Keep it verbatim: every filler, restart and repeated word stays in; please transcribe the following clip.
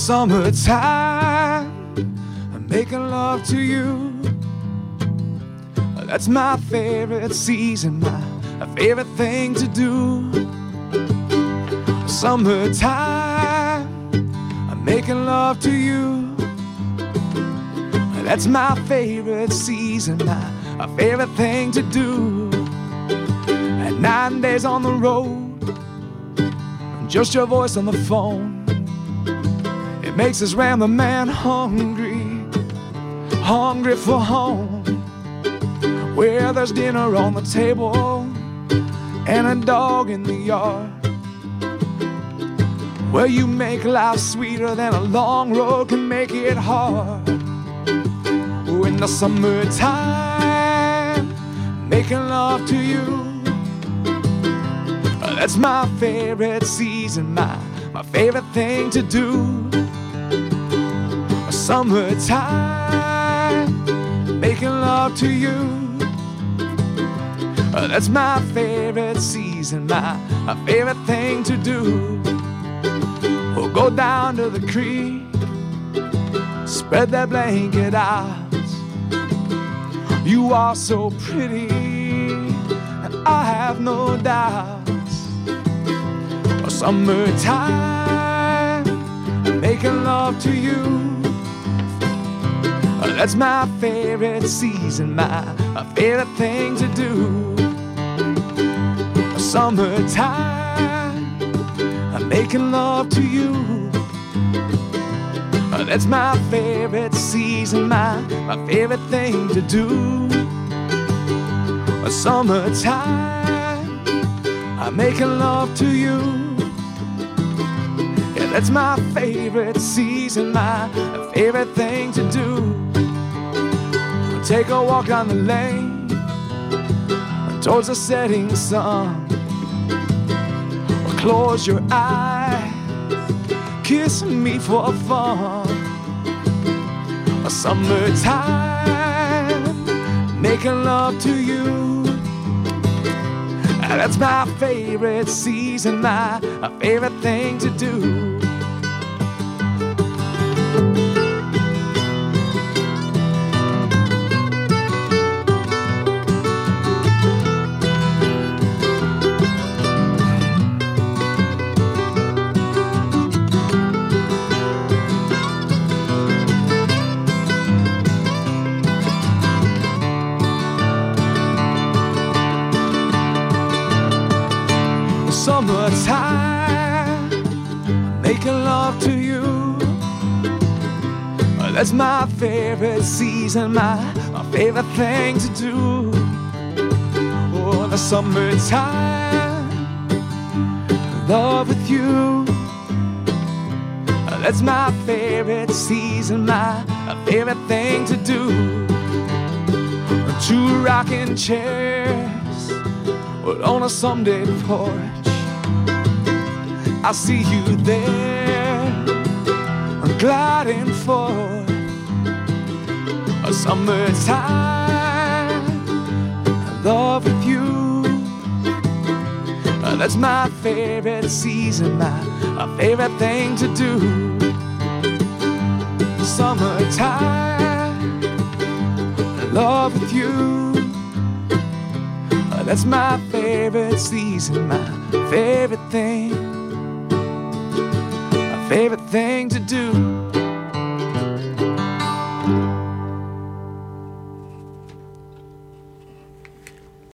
Summertime, I'm making love to you. That's my favorite season, my favorite thing to do. Summertime, I'm making love to you. That's my favorite season, my favorite thing to do. At nine days on the road, just your voice on the phone, it makes this rambling man hungry, hungry for home, where there's dinner on the table and a dog in the yard, where you make life sweeter than a long road can make it hard. Oh, in the summertime, making love to you, that's my favorite season, my, my favorite thing to do. Summertime, making love to you, that's my favorite season, my, my favorite thing to do. We'll go down to the creek, spread that blanket out. You are so pretty, and I have no doubts. Summertime, making love to you, that's my favorite season, my, my favorite thing to do. Summertime, I'm making love to you, that's my favorite season, my, my favorite thing to do. Summertime, I'm making love to you, yeah, that's my favorite season, my, my favorite thing to do. Take a walk down the lane towards the setting sun. Close your eyes, kiss me for fun. Summertime, making love to you, that's my favorite season, my, my favorite thing to do. Summertime, making love to you, that's my favorite season, my, my favorite thing to do. Oh, the summertime, love with you, that's my favorite season, my, my favorite thing to do. Two rocking chairs on a Sunday porch, I see you there, gliding forth. A summertime, love with you, that's my favorite season, my, my favorite thing to do. Summertime, love with you, that's my favorite season, my favorite thing, my favorite thing to do.